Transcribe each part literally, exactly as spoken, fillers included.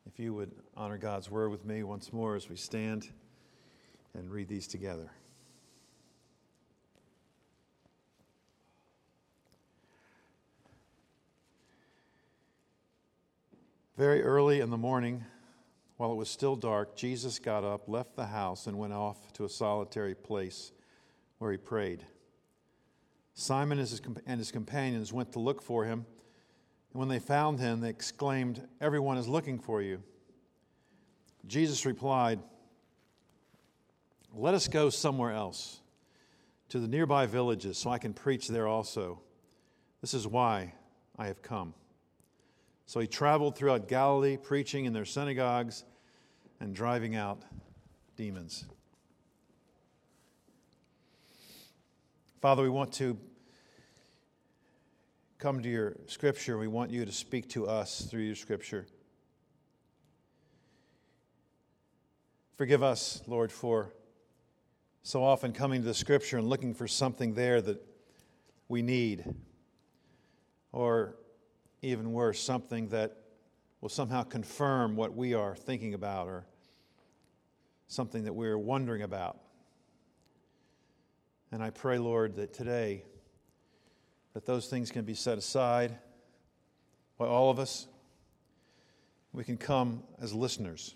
If you would honor God's word with me once more as we stand and read these together. Very early in the morning, while it was still dark, Jesus got up, left the house, and went off to a solitary place where he prayed. Simon and his companions went to look for him, and when they found him, they exclaimed, "Everyone is looking for you." Jesus replied, "Let us go somewhere else, to the nearby villages, so I can preach there also. This is why I have come." So he traveled throughout Galilee, preaching in their synagogues and driving out demons. Father, we want to come to your scripture. We want you to speak to us through your scripture. Forgive us, Lord, for so often coming to the scripture and looking for something there that we need, or even worse, something that will somehow confirm what we are thinking about or something that we're wondering about. And I pray, Lord, that today that those things can be set aside by all of us. We can come as listeners.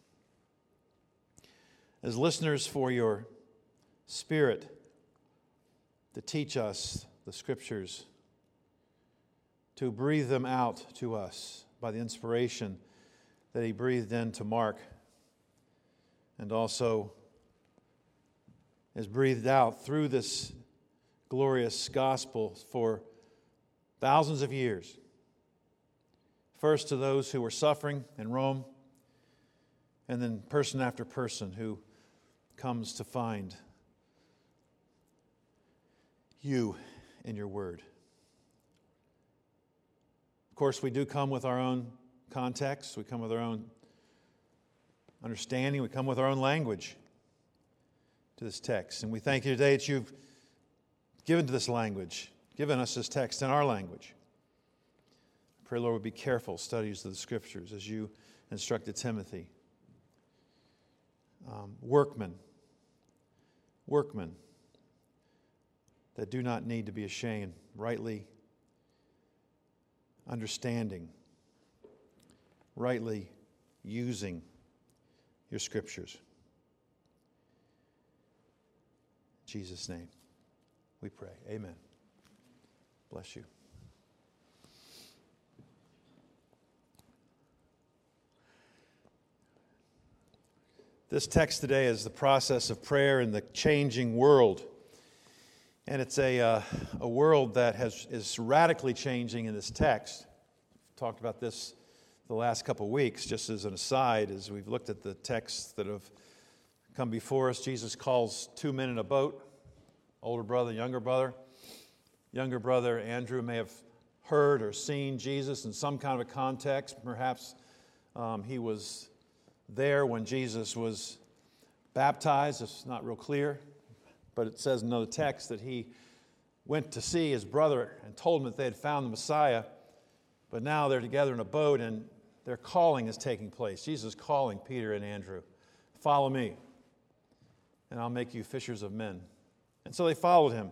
As listeners for your Spirit to teach us the Scriptures, to breathe them out to us by the inspiration that he breathed into Mark, and also is breathed out through this glorious gospel for thousands of years. First to those who were suffering in Rome, and then person after person who comes to find you in your word. Of course, we do come with our own context. We come with our own understanding. We come with our own language to this text. And we thank you today that you've given to this language, given us this text in our language. I pray, Lord, we'll be careful studies of the Scriptures as you instructed Timothy. Um, workmen, workmen that do not need to be ashamed, rightly understanding, rightly using your Scriptures. In Jesus' name we pray. Amen. Bless you. This text today is the process of prayer in the changing world. And it's a, uh, a world that has is radically changing in this text. We've talked about this the last couple of weeks, just as an aside, as we've looked at the texts that have come before us. Jesus calls two men in a boat, older brother, younger brother. Younger brother, Andrew, may have heard or seen Jesus in some kind of a context. Perhaps um, he was there when Jesus was baptized. It's not real clear. But it says in another text that he went to see his brother and told him that they had found the Messiah. But now they're together in a boat and their calling is taking place. Jesus is calling Peter and Andrew. Follow me, and I'll make you fishers of men. And so they followed him.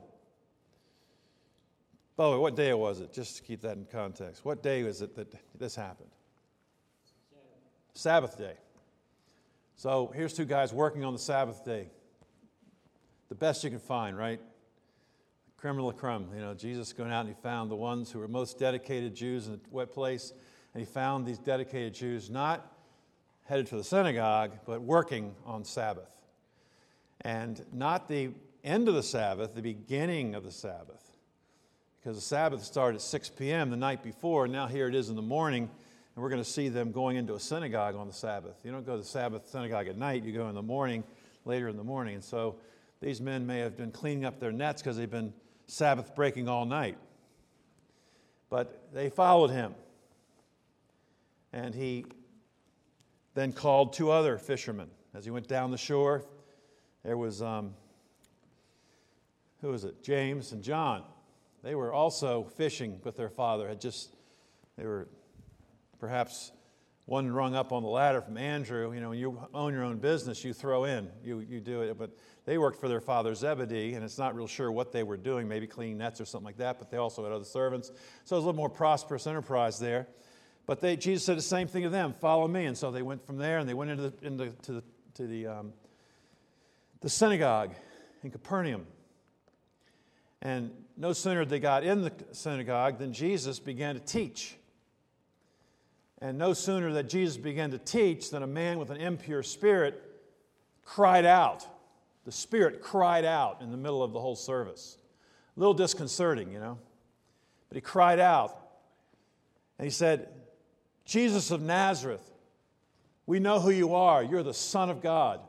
By the way, what day was it? Just to keep that in context. What day was it that this happened? Sabbath, Sabbath day. So here's two guys working on the Sabbath day. The best you can find, right? Creme de la creme. You know, Jesus going out and he found the ones who were most dedicated Jews in a wet place. And he found these dedicated Jews not headed to the synagogue, but working on Sabbath. And not the end of the Sabbath, the beginning of the Sabbath. Because the Sabbath started at six p.m. the night before, and now here it is in the morning, and we're going to see them going into a synagogue on the Sabbath. You don't go to the Sabbath synagogue at night, you go in the morning, later in the morning. And so these men may have been cleaning up their nets because they've been Sabbath breaking all night. But they followed him. And he then called two other fishermen. As he went down the shore, there was, um, who was it? James and John. They were also fishing with their father. Had just, they were perhaps one rung up on the ladder from Andrew. You know, when you own your own business, you throw in, you you do it. But they worked for their father Zebedee, and it's not real sure what they were doing, maybe cleaning nets or something like that, but they also had other servants. So it was a little more prosperous enterprise there. But they, Jesus said the same thing to them, follow me. And so they went from there, and they went into the, into, to the, to the, um, the synagogue in Capernaum. And no sooner they got in the synagogue than Jesus began to teach. And no sooner that Jesus began to teach than a man with an impure spirit cried out. The spirit cried out in the middle of the whole service. A little disconcerting, you know. But he cried out. And he said, Jesus of Nazareth, we know who you are. You're the Son of God.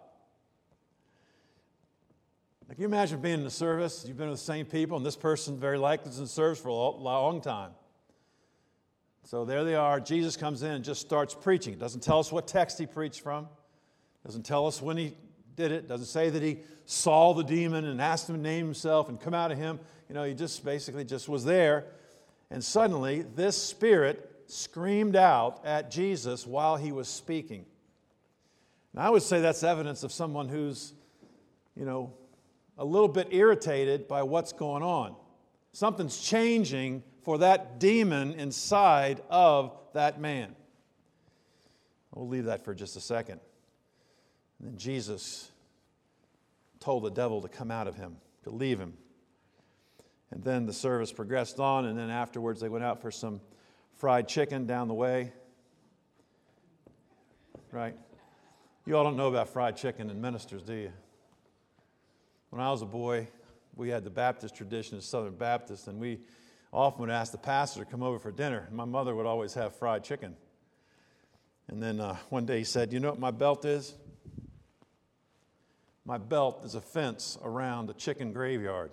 Now, can you imagine being in the service? You've been with the same people, and this person very likely is in service for a long time. So there they are. Jesus comes in and just starts preaching. It doesn't tell us what text he preached from. It doesn't tell us when he did it. It doesn't say that he saw the demon and asked him to name himself and come out of him. You know, he just basically just was there. And suddenly, this spirit screamed out at Jesus while he was speaking. Now, I would say that's evidence of someone who's, you know, a little bit irritated by what's going on. Something's changing for that demon inside of that man. We'll leave that for just a second. And then Jesus told the devil to come out of him, to leave him. And then the service progressed on, and then afterwards they went out for some fried chicken down the way. Right? You all don't know about fried chicken in ministers, do you? When I was a boy, we had the Baptist tradition of Southern Baptist, and we often would ask the pastor to come over for dinner. And my mother would always have fried chicken. And then uh, one day he said, you know what my belt is? My belt is a fence around a chicken graveyard.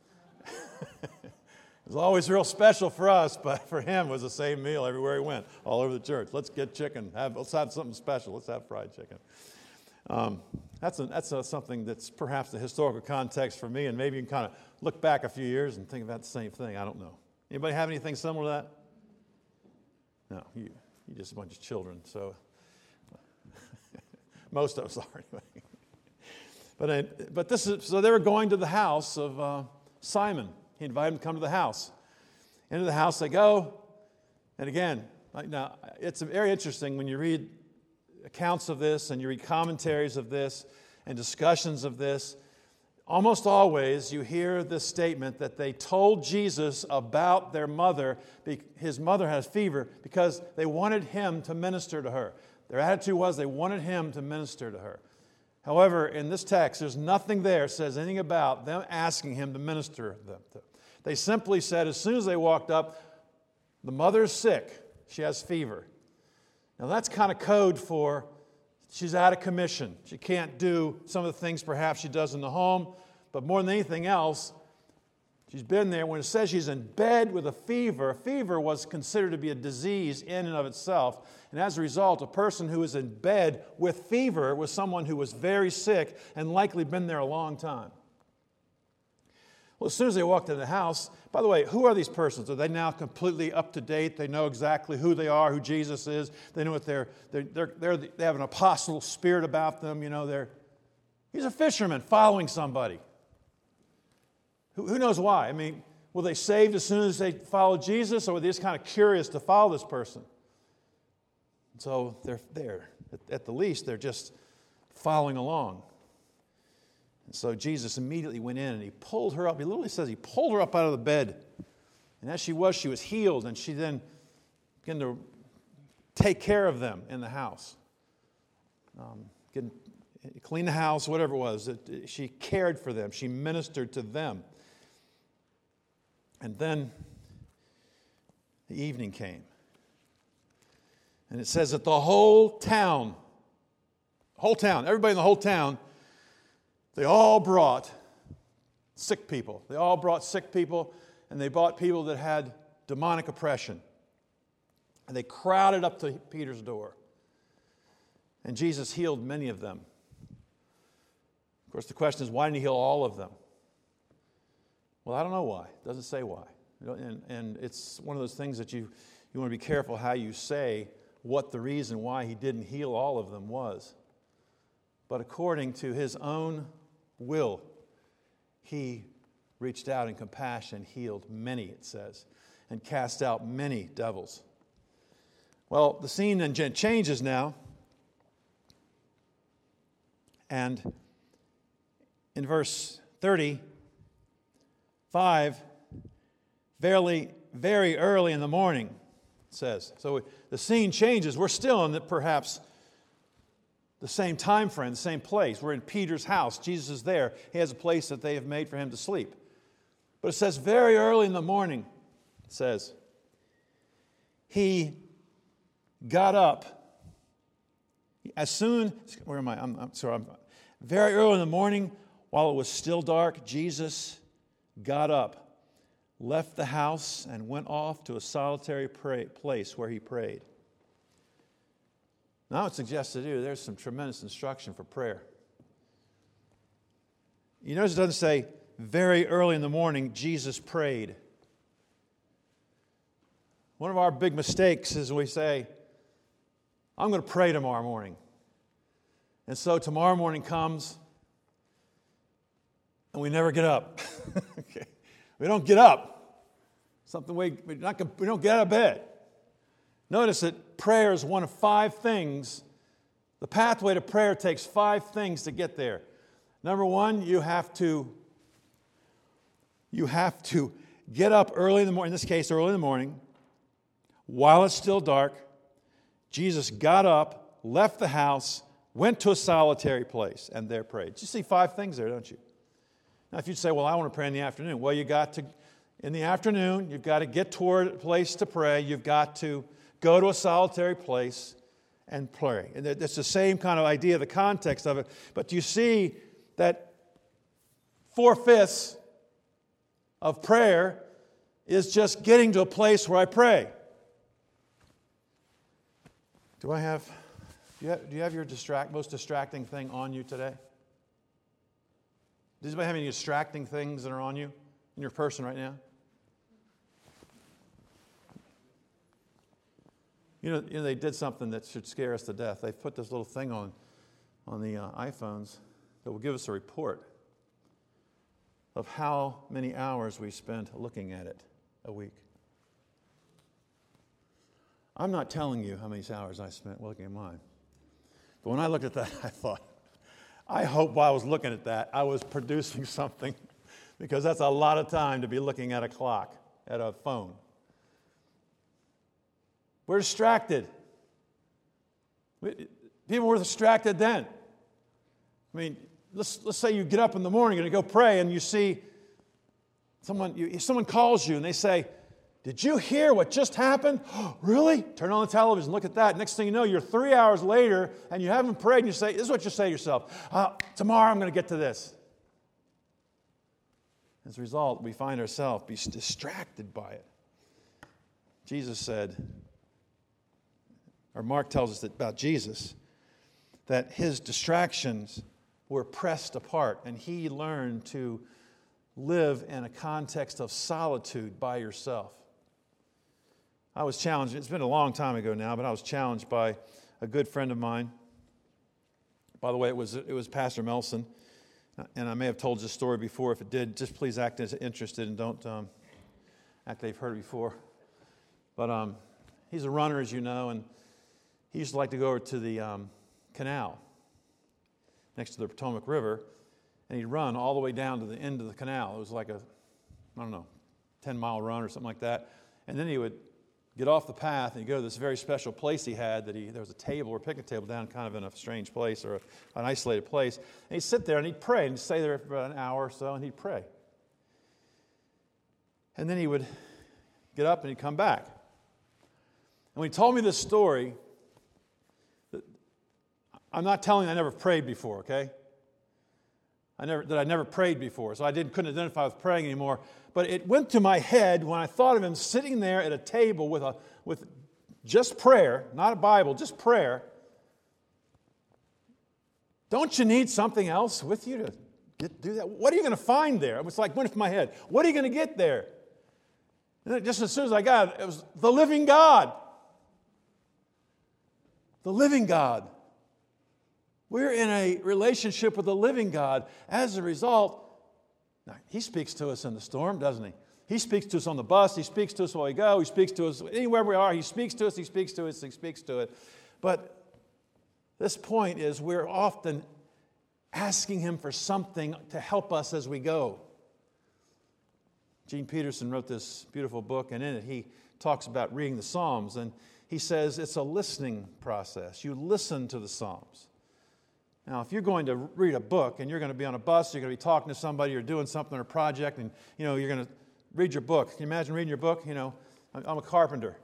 It was always real special for us, but for him it was the same meal everywhere he went, all over the church. Let's get chicken. Have, let's have something special. Let's have fried chicken. Um, that's a, that's a, something that's perhaps the historical context for me, and maybe you can kind of look back a few years and think about the same thing. I don't know. Anybody have anything similar to that? No, you you just a bunch of children. So most of us are anyway. But uh, but this is so they were going to the house of uh, Simon. He invited them to come to the house. Into the house they go, and again, now it's very interesting when you read accounts of this and you read commentaries of this and discussions of this. Almost always you hear this statement that they told Jesus about their mother. His mother had a fever because they wanted him to minister to her. Their attitude was they wanted him to minister to her. However, in this text, there's nothing there that says anything about them asking him to minister to them. They simply said as soon as they walked up, the mother's sick. She has fever. Now that's kind of code for she's out of commission. She can't do some of the things perhaps she does in the home. But more than anything else, she's been there. When it says she's in bed with a fever, a fever was considered to be a disease in and of itself. And as a result, a person who is in bed with fever was someone who was very sick and likely been there a long time. Well, as soon as they walked in the house, by the way, who are these persons? Are they now completely up to date? They know exactly who they are, who Jesus is. They know what they're, they're, they're, they're they have an apostle spirit about them. You know, they're, he's a fisherman following somebody. Who, who knows why? I mean, were they saved as soon as they followed Jesus, or were they just kind of curious to follow this person? So they're there. At, at the least, they're just following along. And so Jesus immediately went in and he pulled her up. He literally says he pulled her up out of the bed. And as she was, she was healed. And she then began to take care of them in the house. Um, getting, clean the house, whatever it was. It, she cared for them. She ministered to them. And then the evening came. And it says that the whole town, whole town, everybody in the whole town, they all brought sick people. They all brought sick people, and they brought people that had demonic oppression. And they crowded up to Peter's door. And Jesus healed many of them. Of course, the question is, why didn't he heal all of them? Well, I don't know why. It doesn't say why. And, and it's one of those things that you, you want to be careful how you say what the reason why he didn't heal all of them was. But according to his own will, he reached out in compassion, healed many, it says, and cast out many devils. Well, the scene then changes now. And in verse thirty-five, verily, very early in the morning, it says. So the scene changes. We're still in the, perhaps the same time frame, the same place. We're in Peter's house. Jesus is there. He has a place that they have made for him to sleep. But it says very early in the morning, it says, he got up. As soon, where am I? I'm, I'm sorry. I'm, very early in the morning, while it was still dark, Jesus got up, left the house, and went off to a solitary pray, place where he prayed. Now, I would suggest to you there's some tremendous instruction for prayer. You notice it doesn't say, very early in the morning, Jesus prayed. One of our big mistakes is we say, I'm going to pray tomorrow morning. And so tomorrow morning comes, and we never get up. Okay. We don't get up. Something we, we're not, we don't get out of bed. Notice that prayer is one of five things. The pathway to prayer takes five things to get there. Number one, you have to, you have to get up early in the morning, in this case, early in the morning, while it's still dark. Jesus got up, left the house, went to a solitary place, and there prayed. You see five things there, don't you? Now, if you'd say, well, I want to pray in the afternoon. Well, you got to, in the afternoon, you've got to get toward a place to pray. You've got to go to a solitary place and pray. And it's the same kind of idea, the context of it. But you see that four-fifths of prayer is just getting to a place where I pray. Do I have, do you have, do you have your distract, most distracting thing on you today? Does anybody have any distracting things that are on you in your person right now? You know, you know, they did something that should scare us to death. They put this little thing on, on the uh, iPhones that will give us a report of how many hours we spent looking at it a week. I'm not telling you how many hours I spent looking at mine. But when I looked at that, I thought, I hope while I was looking at that, I was producing something, because that's a lot of time to be looking at a clock, at a phone. We're distracted. People were distracted then. I mean, let's, let's say you get up in the morning and you go pray, and you see someone, you, someone calls you and they say, did you hear what just happened? Oh, really? Turn on the television, look at that. Next thing you know, you're three hours later and you haven't prayed, and you say, this is what you say to yourself, uh, tomorrow I'm going to get to this. As a result, we find ourselves be distracted by it. Jesus said, or Mark tells us that about Jesus, that his distractions were pressed apart, and he learned to live in a context of solitude by yourself. I was challenged, it's been a long time ago now, but I was challenged by a good friend of mine. By the way, it was it was Pastor Melson, and I may have told this story before. If it did, just please act as interested and don't um, act like you've heard it before. But um, he's a runner, as you know, and he used to like to go over to the um, canal next to the Potomac River, and he'd run all the way down to the end of the canal. It was like a, I don't know, ten-mile run or something like that. And then he would get off the path and he'd go to this very special place he had that he, there was a table or a picnic table down kind of in a strange place or a, an isolated place. And he'd sit there and he'd pray, and he'd stay there for about an hour or so, and he'd pray. And then he would get up and he'd come back. And when he told me this story, I'm not telling you I never prayed before, okay? I never that I never prayed before, so I didn't couldn't identify with praying anymore. But it went to my head when I thought of him sitting there at a table with a with just prayer, not a Bible, just prayer. Don't you need something else with you to get, do that? What are you going to find there? It was like went to my head. What are you going to get there? And just as soon as I got it, it was the living God. the living God. We're in a relationship with the living God. As a result, now, He speaks to us in the storm, doesn't He? He speaks to us on the bus. He speaks to us while we go. He speaks to us anywhere we are. He speaks to us. He speaks to us. He speaks to it. But this point is we're often asking Him for something to help us as we go. Gene Peterson wrote this beautiful book, and in it he talks about reading the Psalms. And he says it's a listening process. You listen to the Psalms. Now, if you're going to read a book and you're going to be on a bus, you're going to be talking to somebody, you're doing something on a project, and you know you're going to read your book. Can you imagine reading your book? You know, I'm a carpenter.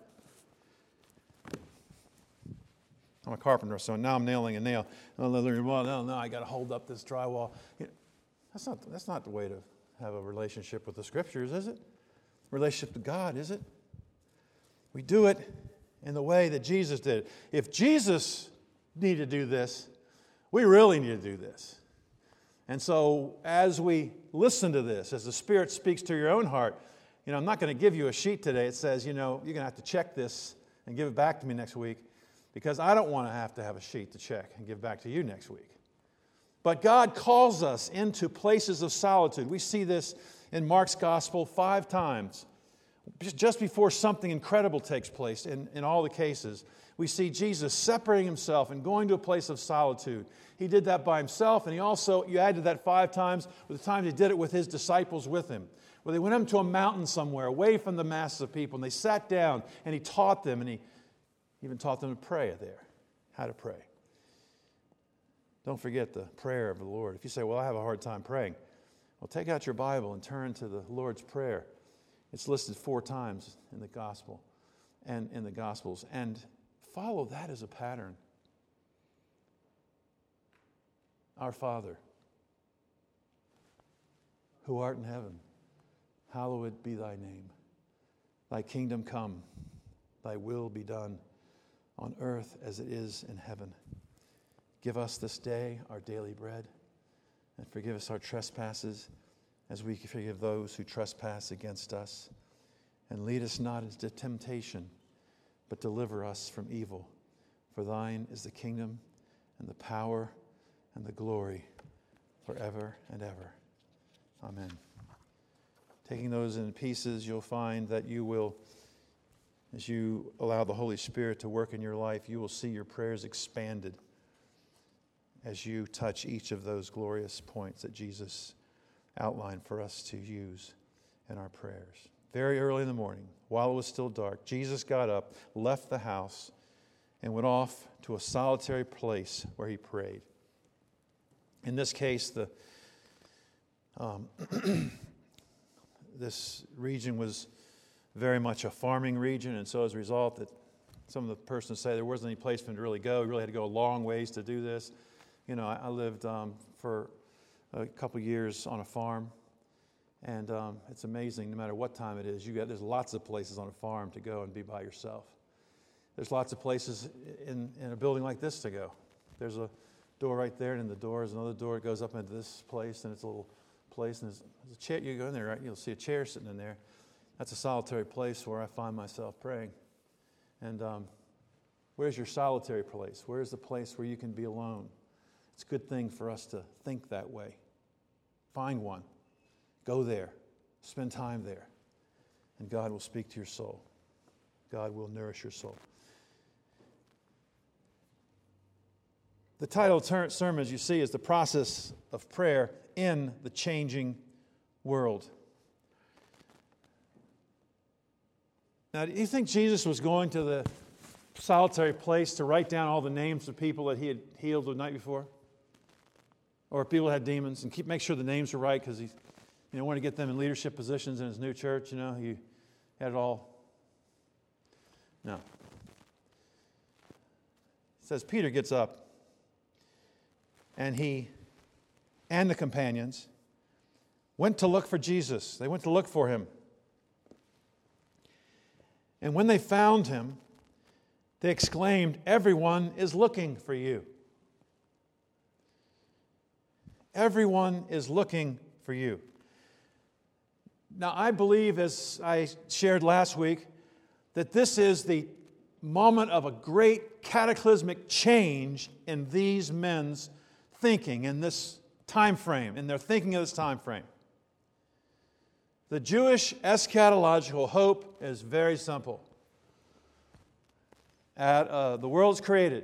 I'm a carpenter, so now I'm nailing a nail. Well, no, no, I got to hold up this drywall. You know, that's not that's not the way to have a relationship with the Scriptures, is it? Relationship to God, is it? We do it in the way that Jesus did it. If Jesus needed to do this, we really need to do this. And so as we listen to this, as the Spirit speaks to your own heart, you know, I'm not going to give you a sheet today. It says, you know, you're going to have to check this and give it back to me next week, because I don't want to have to have a sheet to check and give back to you next week. But God calls us into places of solitude. We see this in Mark's Gospel five times. Just before something incredible takes place in, in all the cases, we see Jesus separating Himself and going to a place of solitude. He did that by Himself, and He also, you added that five times, with the times He did it with His disciples with Him, where they went up to a mountain somewhere, away from the masses of people, and they sat down, and He taught them, and He even taught them to pray there, how to pray. Don't forget the prayer of the Lord. If you say, well, I have a hard time praying, well, take out your Bible and turn to the Lord's Prayer. It's listed four times in the Gospel and in the Gospels, and follow that as a pattern. Our Father, who art in heaven, hallowed be thy name. Thy kingdom come, thy will be done on earth as it is in heaven. Give us this day our daily bread, and forgive us our trespasses as we forgive those who trespass against us. And lead us not into temptation, but deliver us from evil. For thine is the kingdom and the power and the glory forever and ever. Amen. Taking those in pieces, you'll find that you will, as you allow the Holy Spirit to work in your life, you will see your prayers expanded as you touch each of those glorious points that Jesus outlined for us to use in our prayers. Very early in the morning, while it was still dark, Jesus got up, left the house, and went off to a solitary place where He prayed. In this case, the um, this region was very much a farming region, and so as a result, that some of the persons say there wasn't any place for him to really go. He really had to go a long ways to do this. You know, I, I lived um, for a couple years on a farm, and um, it's amazing. No matter what time it is, you got there's lots of places on a farm to go and be by yourself. There's lots of places in, in a building like this to go. There's a door right there, and in the door is another door that goes up into this place, and it's a little place, and there's, there's a chair. You go in there, right? You'll see a chair sitting in there. That's a solitary place where I find myself praying. And um, where's your solitary place? Where's the place where you can be alone? It's a good thing for us to think that way. Find one. Go there. Spend time there. And God will speak to your soul. God will nourish your soul. The title of the sermon, as you see, is The Process of Prayer in the Changing World. Now, do you think Jesus was going to the solitary place to write down all the names of people that He had healed the night before? Or people that had demons, and keep make sure the names were right, because He, you know, wanted to get them in leadership positions in His new church. You know, He had it all. No. It says Peter gets up, and he and the companions went to look for Jesus. They went to look for Him. And when they found Him, they exclaimed, "Everyone is looking for you." Everyone is looking for you. Now, I believe, as I shared last week, that this is the moment of a great cataclysmic change in these men's thinking in this time frame, in their thinking of this time frame. The Jewish eschatological hope is very simple. At, uh, the world's created.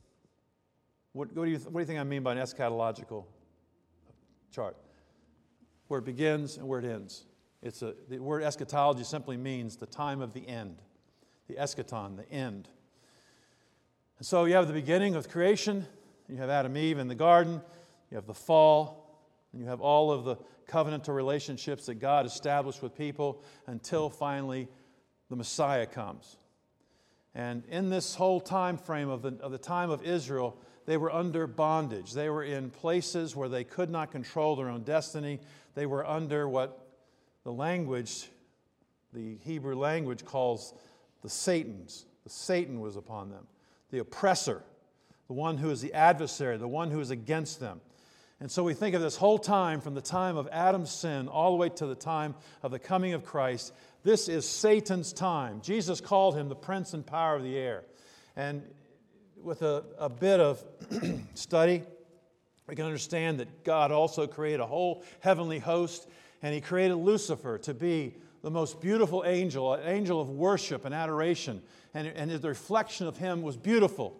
What, what, do you, what do you think I mean by an eschatological chart? Where it begins and where it ends. It's a, the word eschatology simply means the time of the end. The eschaton, the end. And so you have the beginning of creation. You have Adam and Eve in the garden. You have the fall. And you have all of the covenantal relationships that God established with people until finally the Messiah comes. And in this whole time frame of the, of the time of Israel, they were under bondage. They were in places where they could not control their own destiny. They were under what the language, the Hebrew language calls the Satans. The Satan was upon them. The oppressor, the one who is the adversary, the one who is against them. And so we think of this whole time, from the time of Adam's sin all the way to the time of the coming of Christ, this is Satan's time. Jesus called him the prince and power of the air. And with a, a bit of study, we can understand that God also created a whole heavenly host, and He created Lucifer to be the most beautiful angel, an angel of worship and adoration, and, and the reflection of Him was beautiful.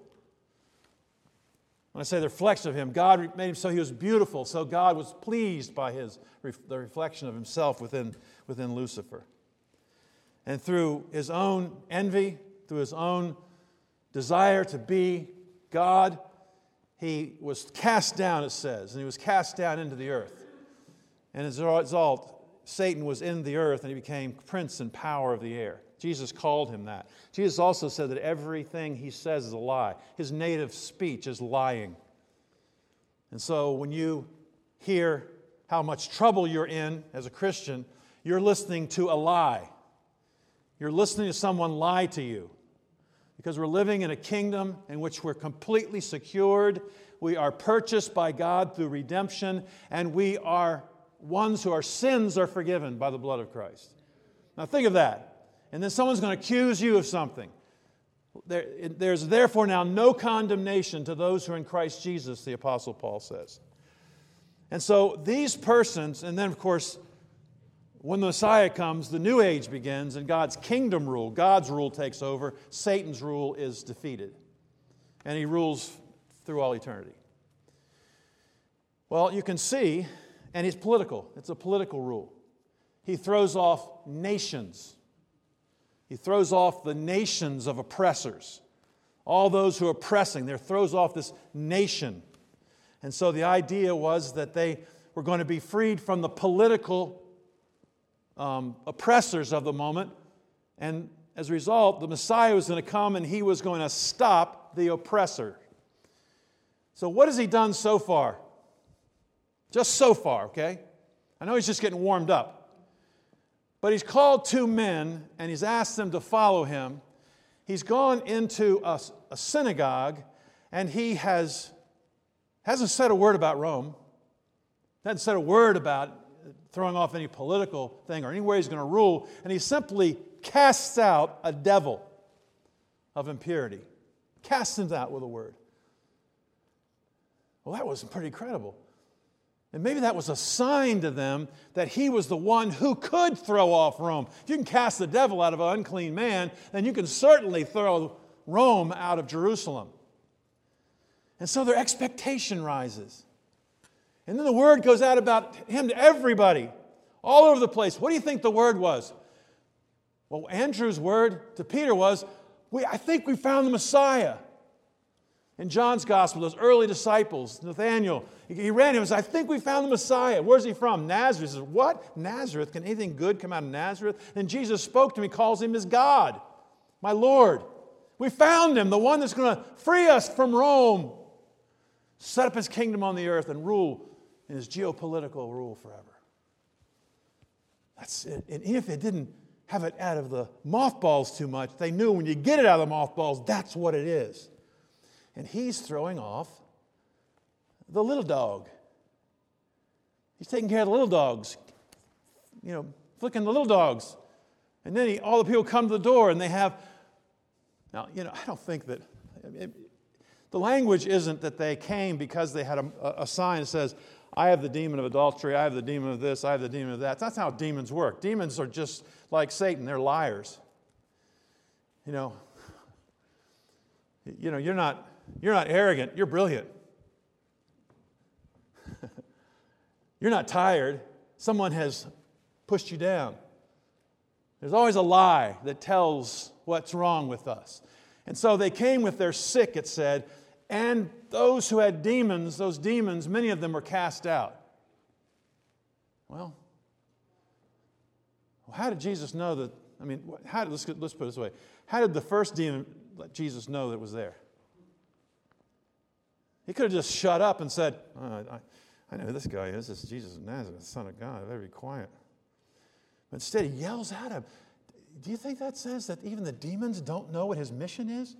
When I say the reflection of Him, God made Him so He was beautiful, so God was pleased by his the reflection of Himself within, within Lucifer. And through his own envy, through his own desire to be God, he was cast down, it says, and he was cast down into the earth. And as a result, Satan was in the earth and he became prince and power of the air. Jesus called him that. Jesus also said that everything he says is a lie. His native speech is lying. And so when you hear how much trouble you're in as a Christian, you're listening to a lie. You're listening to someone lie to you. Because we're living in a kingdom in which we're completely secured. We are purchased by God through redemption. And we are ones who our sins are forgiven by the blood of Christ. Now think of that. And then someone's going to accuse you of something. There, there's therefore now no condemnation to those who are in Christ Jesus, the Apostle Paul says. And so these persons, and then of course, when the Messiah comes, the new age begins and God's kingdom rule, God's rule takes over. Satan's rule is defeated. And he rules through all eternity. Well, you can see, and he's political. It's a political rule. He throws off nations. He throws off the nations of oppressors. All those who are oppressing, there throws off this nation. And so the idea was that they were going to be freed from the political Um, oppressors of the moment, and as a result, the Messiah was going to come and he was going to stop the oppressor. So what has he done so far? Just so far, okay? I know he's just getting warmed up. But he's called two men and he's asked them to follow him. He's gone into a, a synagogue and he has, hasn't said a word about Rome, hasn't said a word about throwing off any political thing or any way he's going to rule, and he simply casts out a devil of impurity. Casts him out with a word. Well, that was pretty incredible. And maybe that was a sign to them that he was the one who could throw off Rome. If you can cast the devil out of an unclean man, then you can certainly throw Rome out of Jerusalem. And so their expectation rises. And then the word goes out about him to everybody, all over the place. What do you think the word was? Well, Andrew's word to Peter was, "We, I think we found the Messiah." In John's gospel, those early disciples, Nathanael, he ran him and said, "I think we found the Messiah." Where's he from? Nazareth. He says, "What? Nazareth? Can anything good come out of Nazareth?" And Jesus spoke to him. He calls him his God, my Lord. We found him, the one that's going to free us from Rome, set up his kingdom on the earth and rule in his geopolitical rule forever. That's it. And if it didn't have it out of the mothballs too much, they knew when you get it out of the mothballs, that's what it is. And he's throwing off the little dog. He's taking care of the little dogs, you know, flicking the little dogs. And then he, all the people come to the door and they have Now, you know, I don't think that, it, the language isn't that they came because they had a, a sign that says, I have the demon of adultery, I have the demon of this, I have the demon of that. That's how demons work. Demons are just like Satan, they're liars. You know, you know, you're not, you're not arrogant, you're brilliant. You're not tired, someone has pushed you down. There's always a lie that tells what's wrong with us. And so they came with their sick, it said, and those who had demons, those demons, many of them were cast out. Well, how did Jesus know that? I mean, how did, let's, let's put it this way. How did the first demon let Jesus know that it was there? He could have just shut up and said, oh, I, I know who this guy is. This is Jesus of Nazareth, the Son of God. I better be quiet. But instead, he yells at him. Do you think that says that even the demons don't know what his mission is?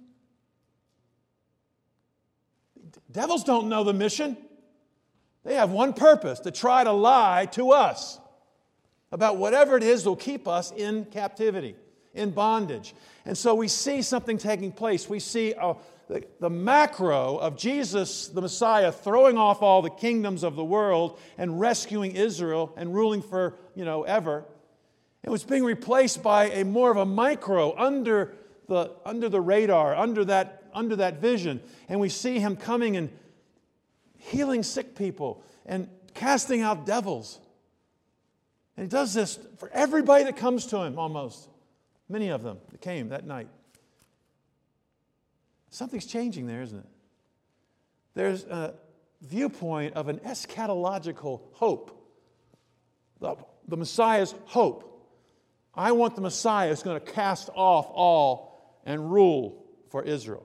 Devils don't know the mission. They have one purpose, to try to lie to us about whatever it is that will keep us in captivity, in bondage. And so we see something taking place. We see uh, the, the macro of Jesus, the Messiah, throwing off all the kingdoms of the world and rescuing Israel and ruling for, you know, ever. It was being replaced by a more of a micro under the, under the radar, under that, under that vision. And we see him coming and healing sick people and casting out devils. And he does this for everybody that comes to him almost. Many of them that came that night. Something's changing there, isn't it? There's a viewpoint of an eschatological hope. The, the Messiah's hope. I want the Messiah who's going to cast off all and rule for Israel.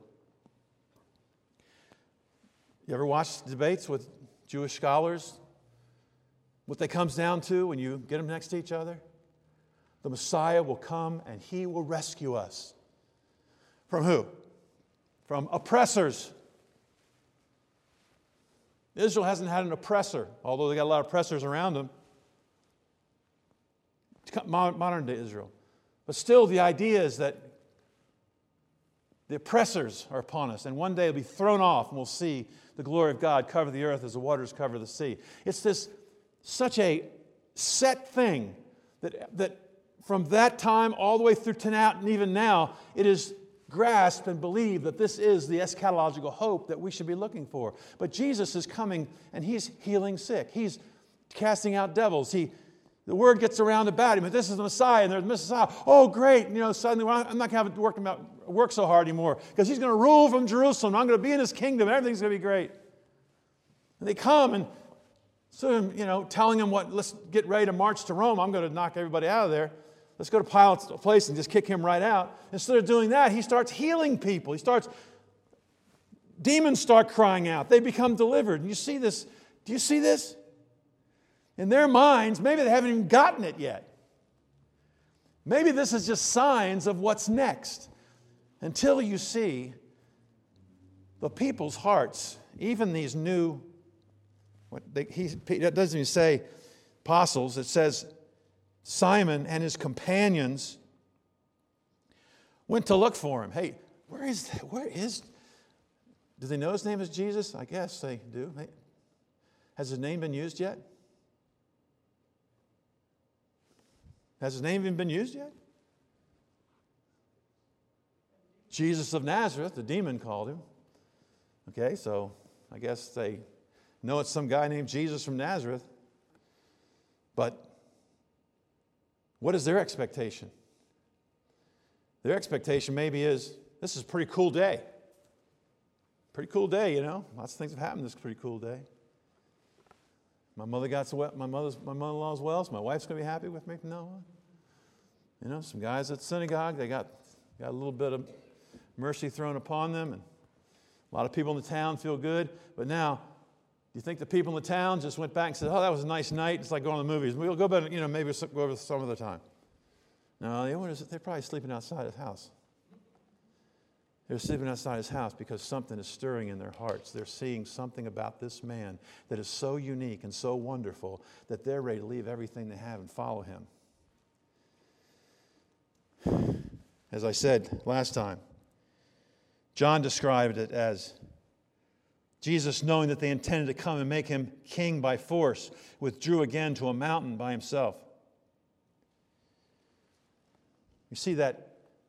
You ever watch debates with Jewish scholars? What that comes down to when you get them next to each other? The Messiah will come and he will rescue us. From who? From oppressors. Israel hasn't had an oppressor, although they got a lot of oppressors around them. Modern day Israel. But still the idea is that the oppressors are upon us, and one day it'll be thrown off and we'll see the glory of God cover the earth as the waters cover the sea. It's this such a set thing that, that from that time all the way through to now, and even now, it is grasped and believed that this is the eschatological hope that we should be looking for. But Jesus is coming and he's healing sick. He's casting out devils. He The word gets around about him, but this is the Messiah, and there's the Messiah. Oh, great. You know, suddenly I'm not going to have to work, about, work so hard anymore because he's going to rule from Jerusalem. I'm going to be in his kingdom. Everything's going to be great. And they come and sort of, you know, telling him what, let's get ready to march to Rome. I'm going to knock everybody out of there. Let's go to Pilate's place and just kick him right out. Instead of doing that, he starts healing people. He starts, demons start crying out. They become delivered. And you see this, do you see this? In their minds, maybe they haven't even gotten it yet. Maybe this is just signs of what's next. Until you see the people's hearts, even these new, what they, he, it doesn't even say apostles, it says Simon and his companions went to look for him. Hey, where is, where is, do they know his name is Jesus? I guess they do. Has his name been used yet? Has his name even been used yet? Jesus of Nazareth, the demon called him. Okay, so I guess they know it's some guy named Jesus from Nazareth. But what is their expectation? Their expectation maybe is, this is a pretty cool day. Pretty cool day, you know. Lots of things have happened this pretty cool day. My mother got so well, my mother's my mother-in-law's well, so my wife's going to be happy with me from now on. You know, some guys at synagogue, they got, got a little bit of mercy thrown upon them, and a lot of people in the town feel good. But now, do you think the people in the town just went back and said, oh, that was a nice night, it's like going to the movies. We'll go back, you know, maybe go over some other time. No, they were, they're probably sleeping outside his house. They're sleeping outside his house because something is stirring in their hearts. They're seeing something about this man that is so unique and so wonderful that they're ready to leave everything they have and follow him. As I said last time, John described it as Jesus, knowing that they intended to come and make him king by force, withdrew again to a mountain by himself. You see that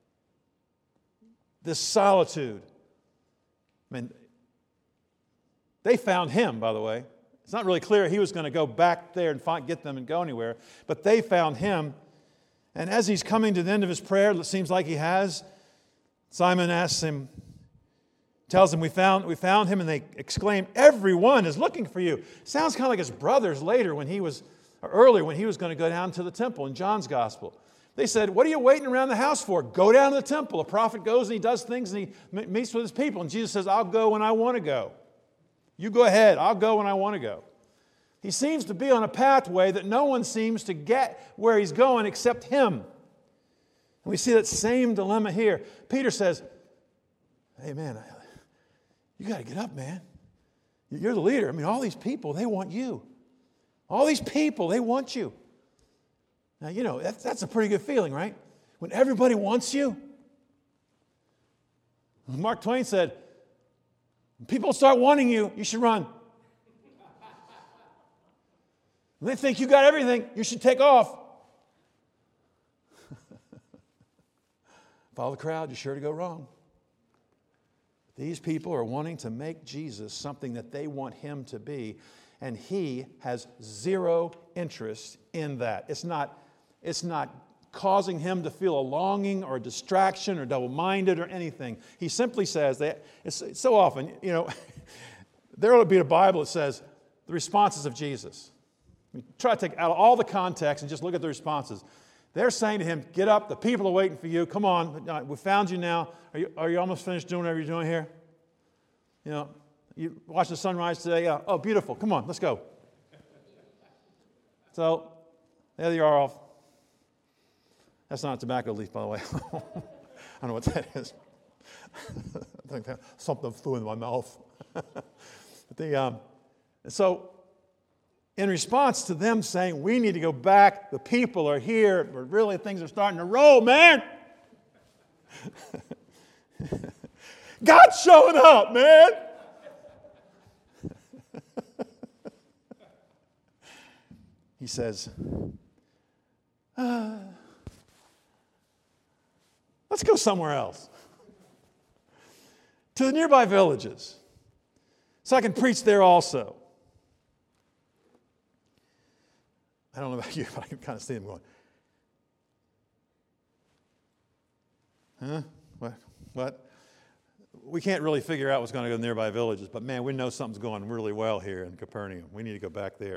this solitude. I mean, they found him, by the way. It's not really clear he was going to go back there and find, get them and go anywhere, but they found him. And as he's coming to the end of his prayer, it seems like he has, Simon asks him, tells him, we found, we found him, and they exclaim, everyone is looking for you. Sounds kind of like his brothers later when he was, or earlier when he was going to go down to the temple in John's gospel. They said, what are you waiting around the house for? Go down to the temple. A prophet goes and he does things and he meets with his people. And Jesus says, I'll go when I want to go. You go ahead. I'll go when I want to go. He seems to be on a pathway that no one seems to get where he's going except him. And we see that same dilemma here. Peter says, hey man, you got to get up, man. You're the leader. I mean, all these people, they want you. All these people, they want you. Now, you know, that's, that's a pretty good feeling, right? When everybody wants you. Mark Twain said, when people start wanting you, you should run. When they think you got everything, you should take off. Follow the crowd, you're sure to go wrong. These people are wanting to make Jesus something that they want him to be, and he has zero interest in that. It's not, it's not causing him to feel a longing or a distraction or double-minded or anything. He simply says that, it's, it's so often, you know, there ought to be a Bible that says the responses of Jesus. I mean, try to take out all the context and just look at the responses. They're saying to him, get up, the people are waiting for you, come on, we found you now. Are you, are you almost finished doing whatever you're doing here? You know, you watch the sunrise today? Yeah. Oh, beautiful, come on, let's go. So, there you are off. That's not a tobacco leaf, by the way. I don't know what that is. I think that, something flew in my mouth. But the, um, so, in response to them saying, we need to go back, the people are here, but really things are starting to roll, man. God's showing up, man. He says, uh, let's go somewhere else. To the nearby villages, so I can preach there also. I don't know about you, but I can kind of see them going, huh? What? What? We can't really figure out what's going to go to nearby villages, but man, we know something's going really well here in Capernaum. We need to go back there.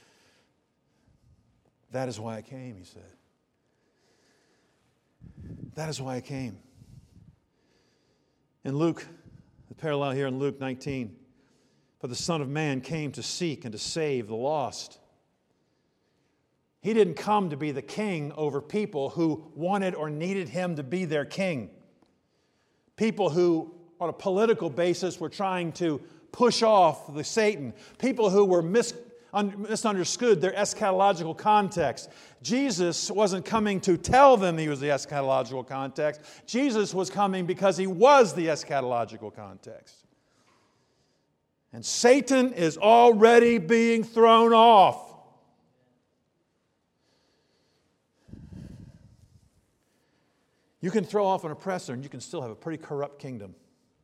That is why I came, he said. That is why I came. In Luke, the parallel here in Luke nineteen, for the Son of Man came to seek and to save the lost. He didn't come to be the king over people who wanted or needed him to be their king. People who, on a political basis, were trying to push off the Satan. People who were mis- un- misunderstood their eschatological context. Jesus wasn't coming to tell them he was the eschatological context. Jesus was coming because he was the eschatological context. And Satan is already being thrown off. You can throw off an oppressor and you can still have a pretty corrupt kingdom.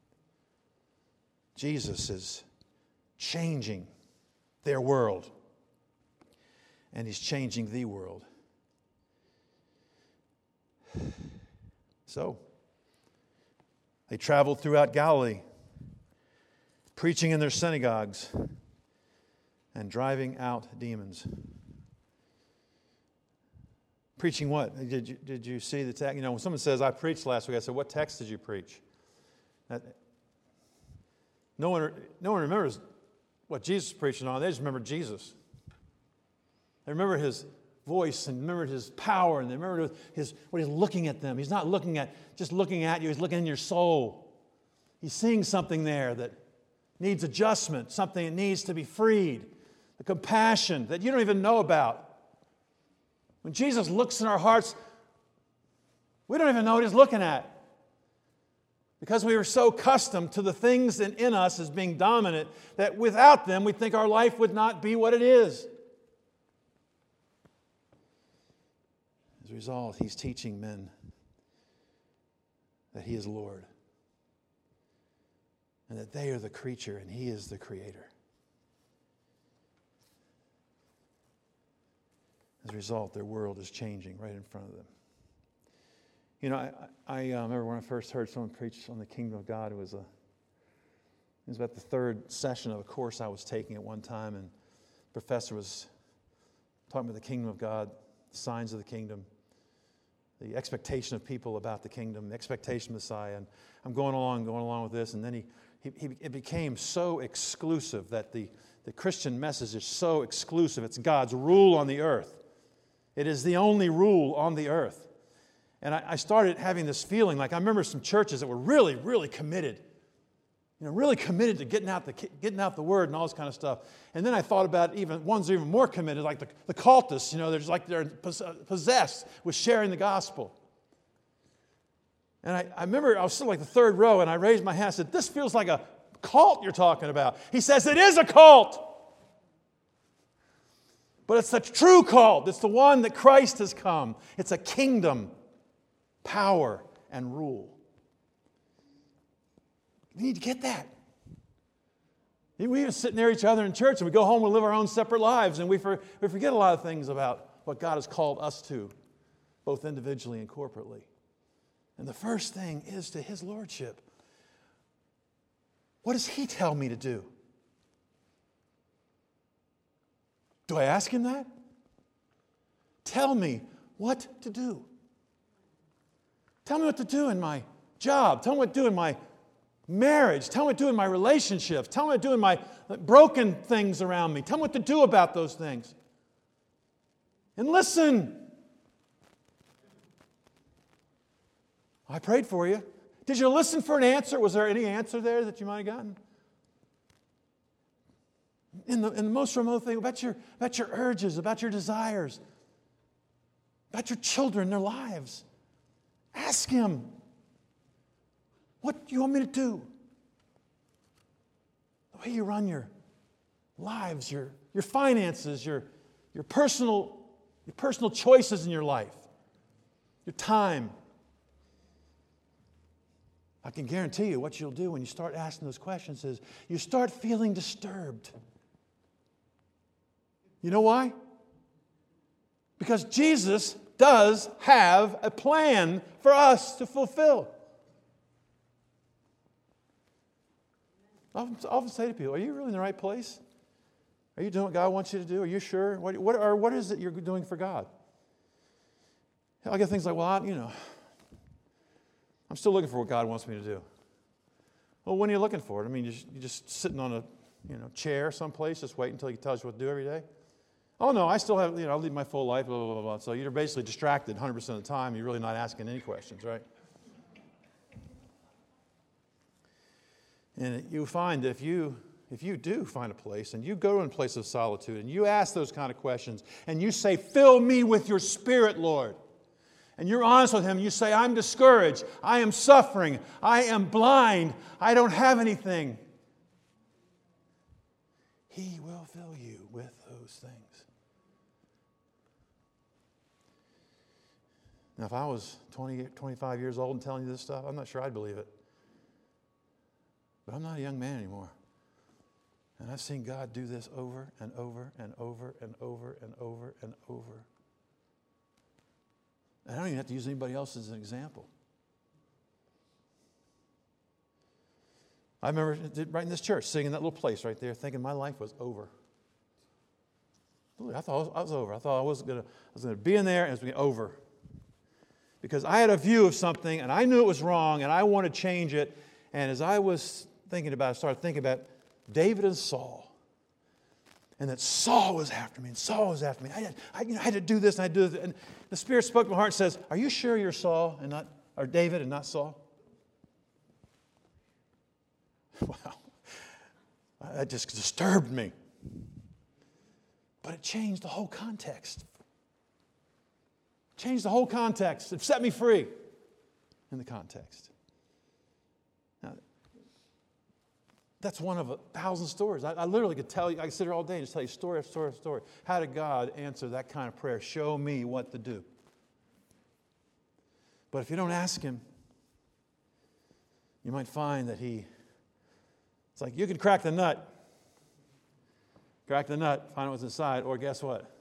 Jesus is changing their world. And he's changing the world. So, they traveled throughout Galilee, preaching in their synagogues and driving out demons. Preaching what? Did you, did you see the text? You know, when someone says, I preached last week, I said, what text did you preach? That, no one, no one remembers what Jesus was preaching on. They just remember Jesus. They remember his voice and remember his power and they remember his, what he's looking at them. He's not looking at, just looking at you. He's looking in your soul. He's seeing something there that needs adjustment, something that needs to be freed. The compassion that you don't even know about. When Jesus looks in our hearts, we don't even know what he's looking at. Because we are so accustomed to the things in, in us as being dominant that without them we think our life would not be what it is. As a result, he's teaching men that he is Lord. And that they are the creature and he is the creator. As a result, their world is changing right in front of them. You know, I, I uh, remember when I first heard someone preach on the kingdom of God. It was, a, it was about the third session of a course I was taking at one time, and the professor was talking about the kingdom of God, the signs of the kingdom, the expectation of people about the kingdom, the expectation of Messiah. And I'm going along, going along with this, and then he, he, he it became so exclusive that the, the Christian message is so exclusive. It's God's rule on the earth. It is the only rule on the earth. And I, I started having this feeling, like I remember some churches that were really, really committed. You know, really committed to getting out the getting out the word and all this kind of stuff. And then I thought about even ones that are even more committed, like the, the cultists. You know, they're just like they're possessed with sharing the gospel. And I, I remember I was still like the third row, and I raised my hand and said, "This feels like a cult you're talking about." He says, "It is a cult. But it's the true cult. It's the one that Christ has come. It's a kingdom, power, and rule." We need to get that. We even sit near each other in church and we go home and live our own separate lives, and we, for, we forget a lot of things about what God has called us to, both individually and corporately. And the first thing is to his lordship. What does he tell me to do? Do I ask him that? Tell me what to do. Tell me what to do in my job. Tell me what to do in my marriage. Tell me what to do in my relationships. Tell me what to do in my broken things around me. Tell me what to do about those things. And listen. I prayed for you. Did you listen for an answer? Was there any answer there that you might have gotten? In the, in the most remote thing, about your, about your urges, about your desires, about your children, their lives. Ask him. What do you want me to do? The way you run your lives, your, your finances, your, your, personal, your personal choices in your life, your time. I can guarantee you what you'll do when you start asking those questions is you start feeling disturbed. You know why? Because Jesus does have a plan for us to fulfill. I often say to people, are you really in the right place? Are you doing what God wants you to do? Are you sure? What, what, or what is it you're doing for God? I get things like, well, I, you know, I'm still looking for what God wants me to do. Well, when are you looking for it? I mean, you're just, you're just sitting on a you know chair someplace, just waiting until He tells you what to do every day? Oh, no, I still have, you know, I lead my full life, blah, blah, blah, blah. So you're basically distracted one hundred percent of the time. You're really not asking any questions, right? And you find that if you, if you do find a place and you go to a place of solitude and you ask those kind of questions and you say, fill me with your Spirit, Lord. And you're honest with Him. You say, I'm discouraged. I am suffering. I am blind. I don't have anything. He will fill you with those things. Now, if I was twenty, twenty-five years old and telling you this stuff, I'm not sure I'd believe it. But I'm not a young man anymore. And I've seen God do this over and over and over and over and over and over. And I don't even have to use anybody else as an example. I remember right in this church, sitting in that little place right there, thinking my life was over. I thought I was over. I thought I was going to I was going to be in there and it was going to be over. Because I had a view of something and I knew it was wrong and I wanted to change it. And as I was thinking about it, I started thinking about David and Saul. And that Saul was after me, and Saul was after me. I had, I, you know, I had to do this, and I had to do this. And the Spirit spoke to my heart and says, are you sure you're Saul and not, or David and not Saul? Wow. That just disturbed me. But it changed the whole context. Changed the whole context. It set me free in the context. That's one of a thousand stories. I, I literally could tell you, I could sit here all day and just tell you story after story after story. How did God answer that kind of prayer? Show me what to do. But if you don't ask him, you might find that he, it's like you can crack the nut. Crack the nut, find out what's inside, or guess what?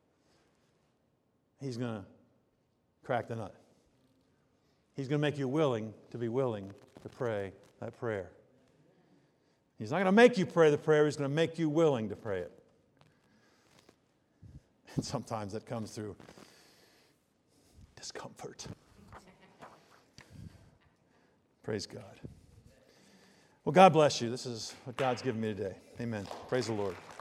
He's going to crack the nut. He's going to make you willing to be willing to pray that prayer. He's not going to make you pray the prayer. He's going to make you willing to pray it. And sometimes that comes through discomfort. Praise God. Well, God bless you. This is what God's given me today. Amen. Praise the Lord.